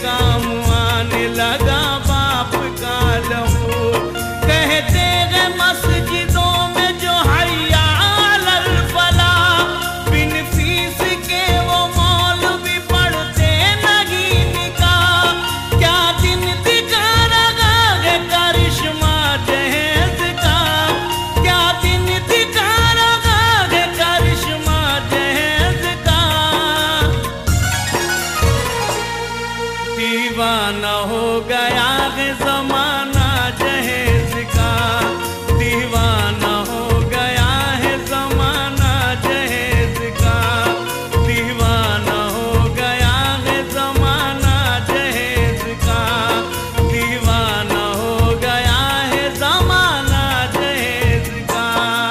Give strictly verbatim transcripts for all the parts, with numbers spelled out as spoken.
काम आने लगा बाप का लहू। कहते हैं मस्जिदों में जो हैया अलल फलाह, बिन फीस के वो मौलवी पढ़ते नहीं निकाह। क्या दिन दिखा रहा है करिश्मा जहेज का, क्या दिन दिखा रहा है करिश्मा जहेज का। दीवाना हो गया है जमाना जहेज का, दीवाना हो गया है जमाना जहेज का, दीवाना हो गया है जमाना जहेज का, दीवाना हो गया है जमाना जहेज का।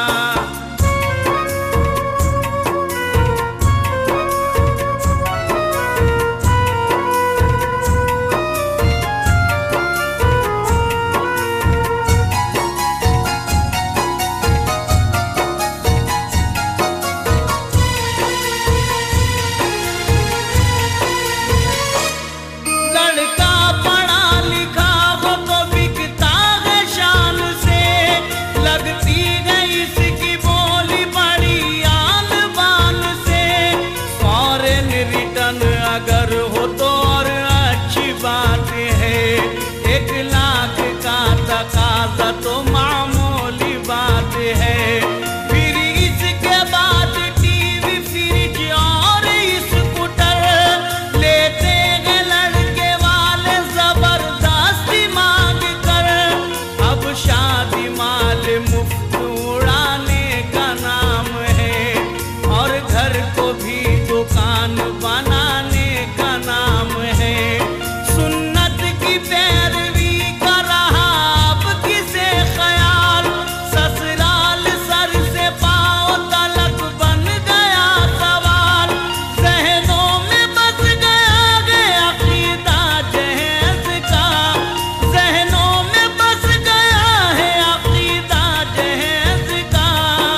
लड़का पढ़ा लिखा हो तो बिकता है शान से, लगती है इसकी बोली बड़ी आन बान से। फॉरेन रिटर्न अगर हो तो और अच्छी बात है, एक लाख का तकाजा तो मामूली बात है। फिर इसके बाद टीवी फ्रिज और स्कूटर लेते हैं लड़के वाले जबरदस्ती मांग कर। अब शादी माल मुफ्त उड़ाने का नाम है, और घर को भी दुकान बनाने का नाम है। सुन्नत की पैरवी कर रहा अब किसे ख्याल, ससुराल सर से पाँव तलक बन गया सवाल। ज़हनों में बस गया है अकीदा जहेज का, ज़हनों में बस गया है अकीदा जहेज का।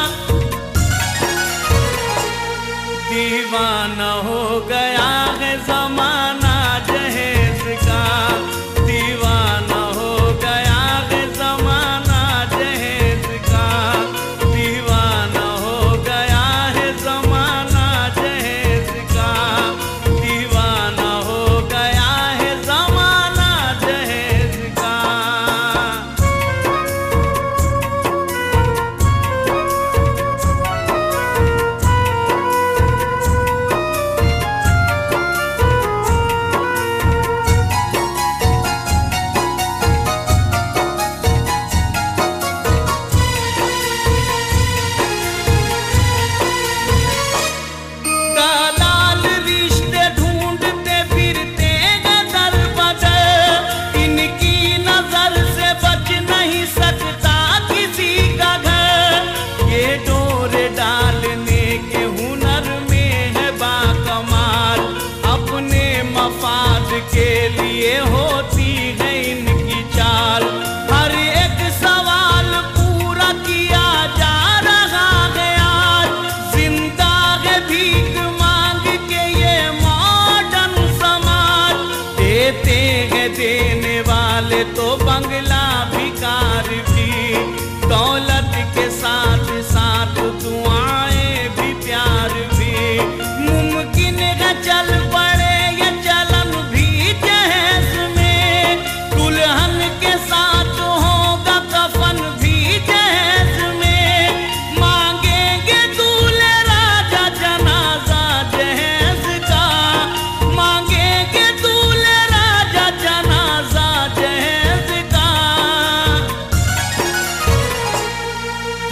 दीवाना हो गया है जमाना जहेज का, दीवाना हो गया है जमाना जहेज का, दीवाना हो गया है जमाना जहेज का, दीवाना हो गया है जमाना जहेज का। दलाल रिश्ते ढूंढते फिरते हैं दर बदर, इनकी नजर से बच नहीं सकता किसी का घर। ये डोरे डालने के हुनर में है बाकमाल, अपने मफाद के लिए होती है इनकी चाल। हर एक सवाल पूरा किया जा रहा है आज, जिंदा है भीख मांग के ये मॉडर्न समाज। देते हैं देने वाले तो बंगला भिकार भी, दौलत के साथ साथ दुआएं भी प्यार भी। मुमकिन है चल पड़े ये चलन भी जहेज में, दुल्हन के साथ होगा कफन भी जहेज में। मांगेंगे दूल्हे राजा जनाजा जहेज का, मांगेंगे दूल्हे राजा जनाजा जहेज का।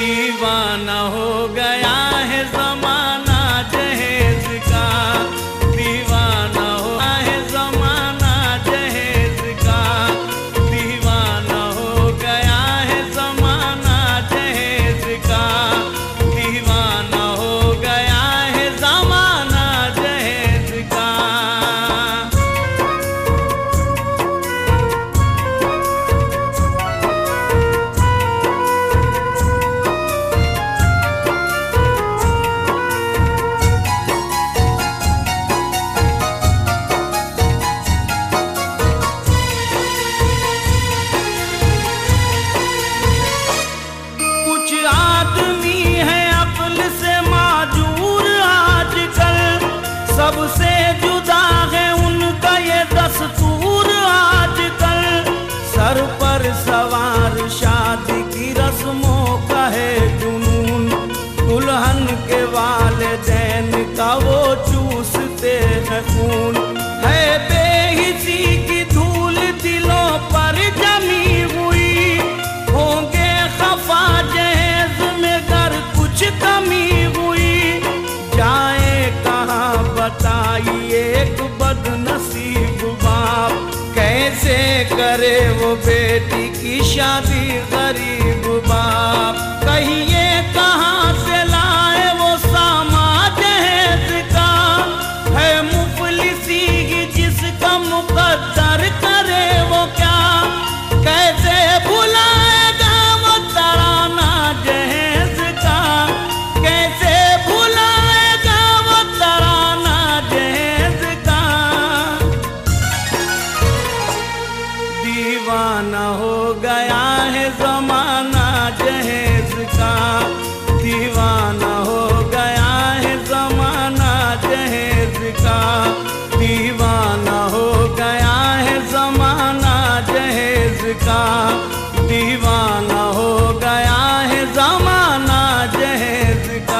करे वो बेटी की शादी गरीब बाप। कहिए कहाँ से लाए वो सामा दहेज का, है मुफलिसी जिसका मुकद्दर करे वो क्या। कैसे भुलाएगा वो तराना दहेज का, कैसे भुलाएगा वो तराना दहेज का। दीवाना हो गया है जमाना दहेज का, दीवाना हो गया है जमाना दहेज का, दीवाना हो गया है जमाना दहेज का, दीवाना हो गया है जमाना दहेज का।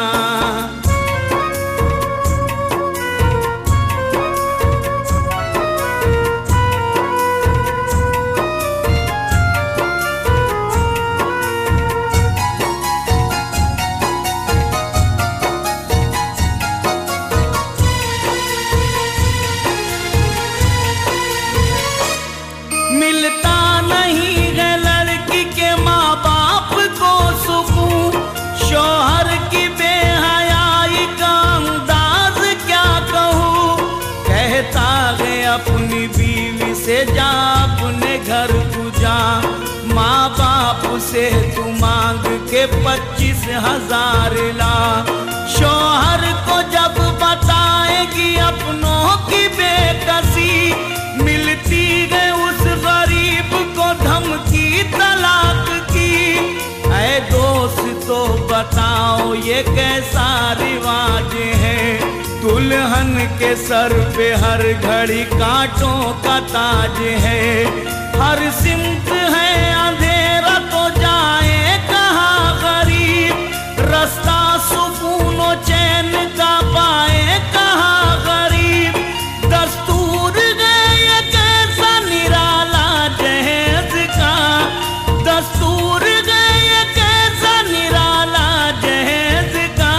मिलता नहीं है लड़की के माँ बाप को सुकून, शौहर की बेहयाई का अंदाज क्या कहूँ। कहता है अपनी बीवी से जा अपने घर तू जा, माँ बाप से तू मांग के पच्चीस हजार ला। शौहर को जब बताएगी अपनों की बेकसी, मिलती है उस गरीब को धमकी तलाक की। ऐ दोस्त तो बताओ ये कैसा रिवाज है, दुल्हन के सर पे हर घड़ी कांटों का ताज है। हर सिमत है अंधेरा तो जाए कहाँ गरीब, रास्ता सुकून और चैन का पाए कहाँ गरीब। दस्तूर गए कैसा निराला दहेज का, दस्तूर गए कैसा निराला दहेज का।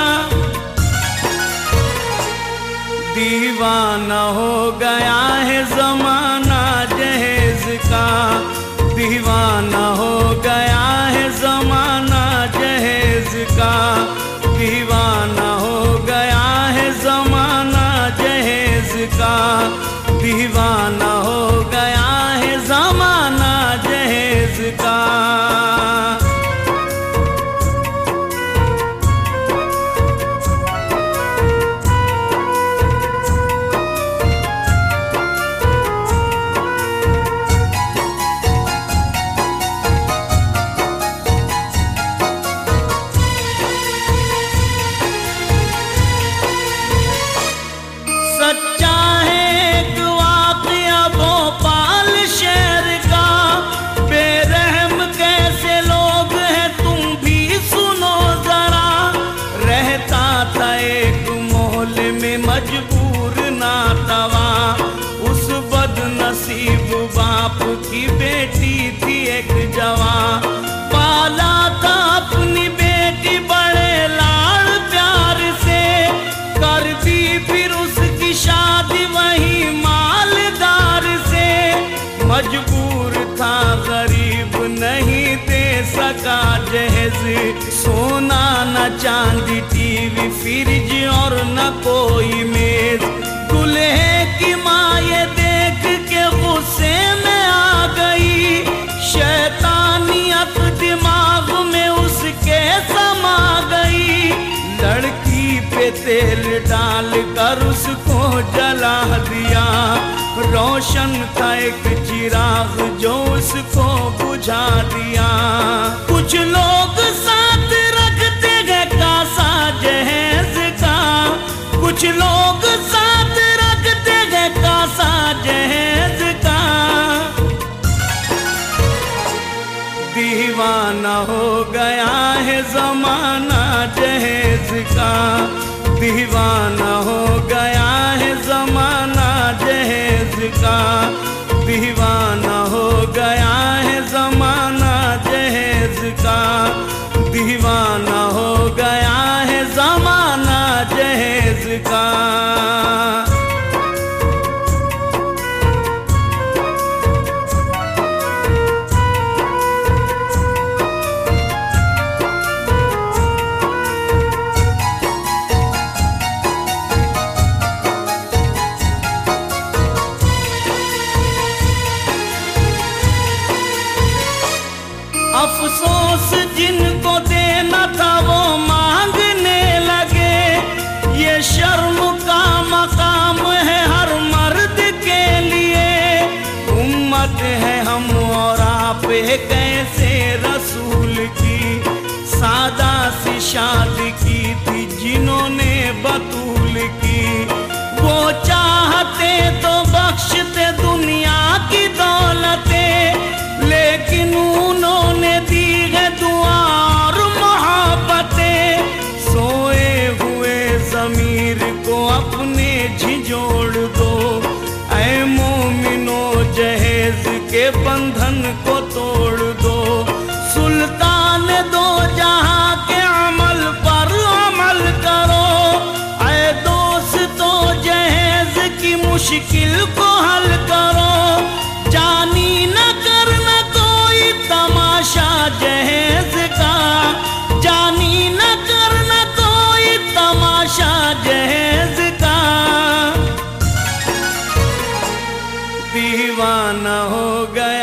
दीवाना हो गया है जमाना दहेज का, दीवाना हो गया है जमाना दहेज का, दीवाना हो गया है जमाना दहेज का, दीवाना हो गया है जमाना दहेज का। सच्चा है एक वाक़या भोपाल शहर का, बेरहम कैसे लोग हैं तुम भी सुनो जरा। रहता था एक मोहल्ले में मजबूर नातवा, उस बदनसीब बाप की बेटी थी एक जवां। पाला था अपनी बेटी बड़े लाड़ प्यार से, कर दी फिर उसकी शादी वही मालदार से। मजबूर था गरीब नहीं दे सका दहेज, सोना न चांदी टीवी फ्रिज और न कोई मेज। दूल्हे की माँ ये देख के गुस्से में आ गई, शैतानियत दिमाग में उसके समा गई। लड़की पे तेल डाल कर उसको जला दिया, रोशन था एक चिराग जो उसको बुझा दिया। कुछ लोग साथ रखते हैं कासा दहेज का, कुछ लोग साथ रखते हैं कासा दहेज का। दीवाना हो गया है जमाना दहेज का, दीवाना हो गया है जमाना दहेज का, दीवाना हो गया है जमाना दहेज का, दीवाना हो गया है जमाना दहेज का। ये कैसे रसूल की सादा सी शादी की थी जिन्होंने बतूल की। वो चाहते तो बख्शते दुनिया की दौलतें, लेकिन उन्होंने दी है दुआ और मोहब्बतें। सोए हुए ज़मीर को अपने झिझोड़ दो, ऐ मोमिनो जहेज के बंधन को तोड़ दो। सुल्तान दो जहां के अमल पर अमल करो, ऐ दोस्तों जहेज की मुश्किल को हल करो। जानी न करना कोई तमाशा जहेज का, जानी न करना कोई तमाशा जहेज का। दीवाना हो गया